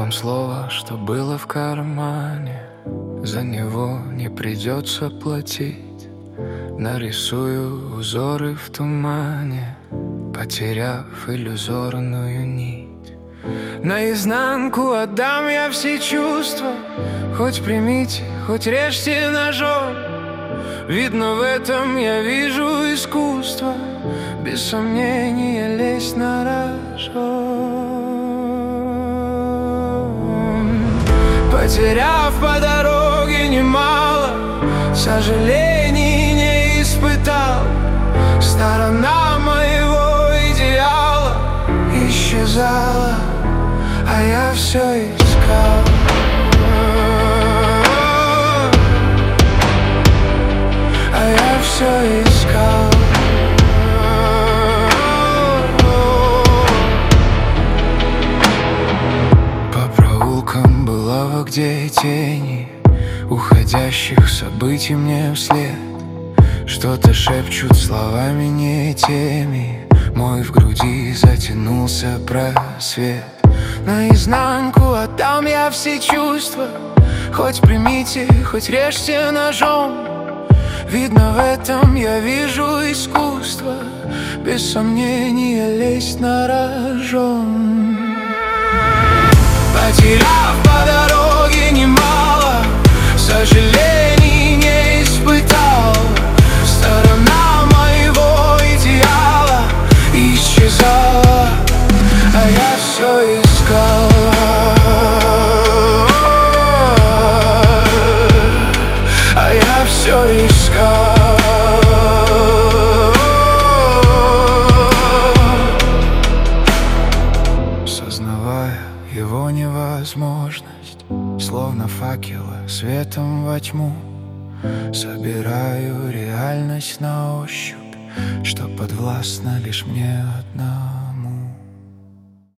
вам слово, что было в кармане. За него не придется платить. Нарисую узоры в тумане, потеряв иллюзорную нить. Наизнанку отдам я все чувства. Хоть примите, хоть режьте ножом. Видно, в этом я вижу искусство. Без сомнения лезть на рожон. Потеряв по дороге немало, сожалений не испытал. Сторона моего идеала исчезала, а я все искал. А я все искал. По проулкам былого, где тени уходящих событий мне вслед что-то шепчут словами не теми. Мой в груди затянулся просвет. Наизнанку отдам я все чувства. Хоть примите, хоть режьте ножом. Видно, в этом я вижу искусство. Без сомнения лезть на рожон. Потеряв по дороге немало, сожалений не испытал. Сторона моего идеала исчезала, а я все искал. А я все искал. Сознавая его невозможность, словно факела светом во тьму, собираю реальность на ощупь, что подвластна лишь мне одному.